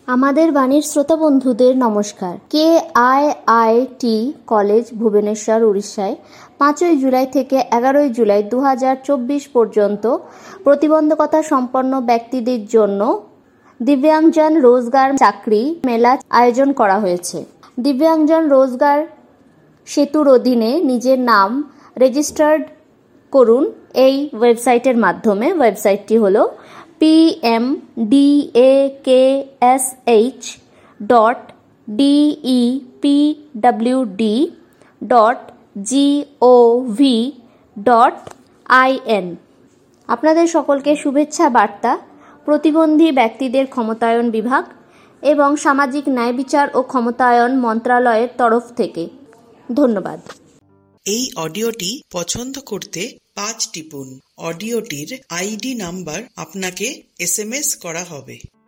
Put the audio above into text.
আমাদের বাণীর শ্রোতা বন্ধুদের নমস্কার। KIIT কলেজ ভুবনেশ্বর উড়িষ্যায় 5ই জুলাই থেকে 11ই জুলাই 2024 পর্যন্ত প্রতিবন্ধকতা সম্পন্ন ব্যক্তিদের জন্য দিব্যাঙ্গজন রোজগার চাকরি মেলা আয়োজন করা হয়েছে। দিব্যাঙ্গজন রোজগার সেতুর অধীনে নিজের নাম রেজিস্টার্ড করুন এই ওয়েবসাইটের মাধ্যমে। ওয়েবসাইটটি হলো pmdekshwd.gov.in। আপনাদের সকলকে শুভেচ্ছা বার্তা প্রতিবন্ধী ব্যক্তিদের ক্ষমতায়ন বিভাগ এবং সামাজিক ন্যায় বিচার ও ক্ষমতায়ন মন্ত্রণালয়ের তরফ থেকে। ধন্যবাদ। এই অডিওটি পছন্দ করতে 5 টিপুন। অডিওটির ID নাম্বার আপনাকে SMS করা হবে।